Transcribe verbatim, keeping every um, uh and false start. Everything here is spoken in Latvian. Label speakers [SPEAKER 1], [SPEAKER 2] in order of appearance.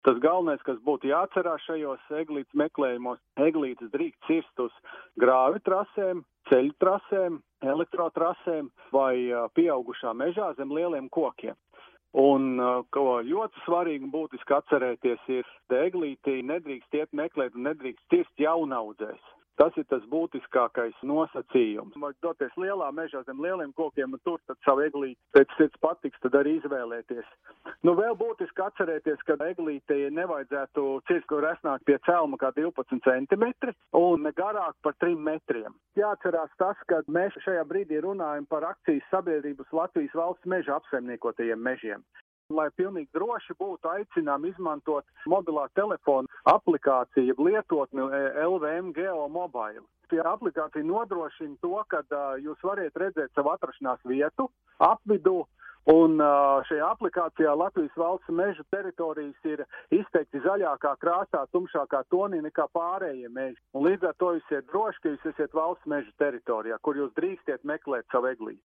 [SPEAKER 1] Tas galvenais, kas būtu jāatcerās šajos eglītes meklējumos, eglītes drīkst cirst uz grāvi trasēm, ceļu trasēm, elektrotrasēm vai pieaugušā mežā zem lieliem kokiem. Un, ko ļoti svarīgi un būtiski atcerēties, ir, ka eglītī nedrīkst iet meklēt un nedrīkst cirst jaunaudzēs. Tas ir tas būtiskākais nosacījums. Var doties lielā mežā zem lieliem kokiem un tur tad savu eglīti pēc sirds patiks, tad arī izvēlēties. Nu, vēl būtiski atcerēties, ka eglītei nevajadzētu cirst, kur resnāk pie celma kā divpadsmit centimetri un ne garāk par trim metriem. Jāatcerās tas, ka mēs šajā brīdī runājam par akcijas sabiedrības Latvijas valsts meža apsaimniekotajiem mežiem. Lai pilnīgi droši būtu, aicinām izmantot mobilā telefona aplikāciju, lietotni L V M Geomobile. Šī aplikācija nodrošina to, ka uh, jūs variet redzēt savu atrašanās vietu, apvidu, un uh, šajā aplikācijā Latvijas valsts meža teritorijas ir izteikti zaļākā krāsā, tumšākā tonī nekā pārējie meži. Un līdz ar to jūs esat droši, ka jūs esat valsts meža teritorijā, kur jūs drīkstiet meklēt savu eglīti.